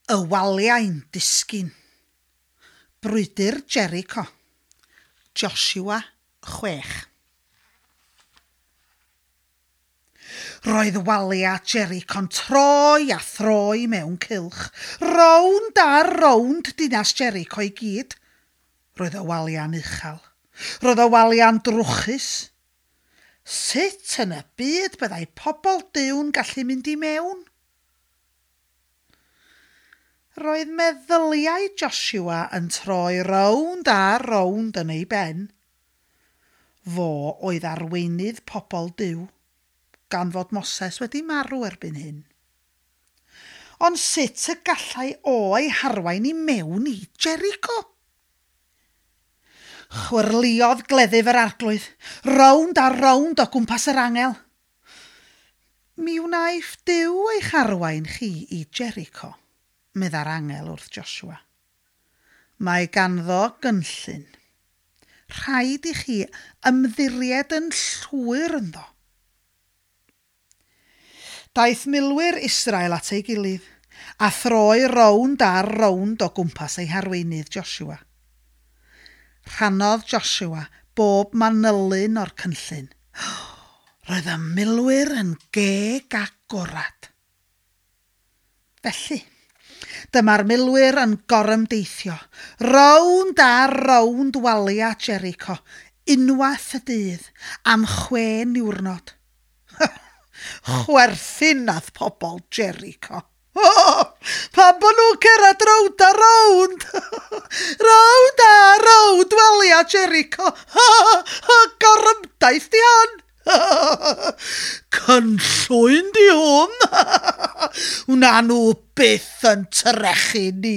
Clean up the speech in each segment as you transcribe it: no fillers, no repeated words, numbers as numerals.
Y waliau'n disgyn. Brwydr Jericho. Joshua 6. Roedd walia Jericho'n troi a throi mewn cylch. Rownd a rownd dinas Jericho i gyd. Roedd y walia'n uchel. Roedd y walia'n drwchus. Sut yn y byd byddai pobl Dyw'n gallu mynd i mewn? Roedd meddyliau Joshua yn troi rownd a rownd yn ei ben. Fo oedd arweinydd pobl Dyw, gan fod Moses wedi marw erbyn hyn. Ond sut y gallai o'i harwain i mewn i Jericho? Chwyrliodd gleddyf yr arglwydd, rownd a rownd o gwmpas yr angel. Mi wnaeth Dyw eich arwain chi i Jericho, medda'r angel wrth Joshua. Mae ganddo gynllun. Rhaid i chi ymddiried yn llwyr ynddo. Daeth milwyr Israel at ei gilydd a throi rownd a rownd o gwmpas ei harweinydd Joshua. Rhannodd Joshua bob manylun o'r cynllun. Roedd y milwyr yn geg a gorad. Felly, dyma'r milwyr yn gorymdeithio, rownd a rownd walia Jericho, unwaith y dydd, am 6 niwrnod. Chwerthin nath pobl Jericho. Pan bod nhw'n cerad rownd a rownd. Rownd a rownd walia Jericho. Gorymdaeth di hon. Cynllwyn di hwn. Wna nhw byth yn trechu ni.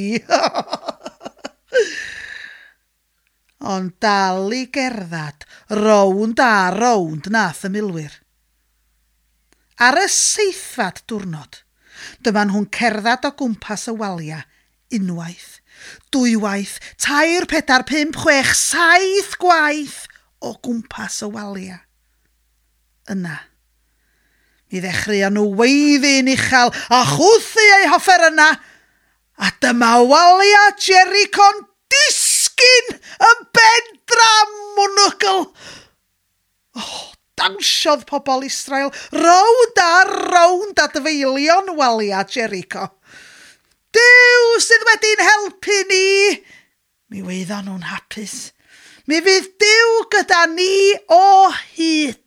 Ond dal i gerddad rownd a rownd nath y milwyr. Ar y 7th diwrnod, dyma nhw'n cerddad o gwmpas y walia unwaith, 2 waith, 3, 4, 5, 6, 7 gwaith o gwmpas y walia. Yna, mi ddechreuon nhw weiddi'n uchel a chwthu eu hoffer yna, a dyma walia Jericho'n disgyn yn bendram mwnwgl. Dansiodd pobl Israel rownd a rownd a dyfeilion walia Jericho. Dyw sydd wedi'n helpu ni. Mi weiddan nhw'n hapus. Mi fydd Dyw gyda ni o hyd.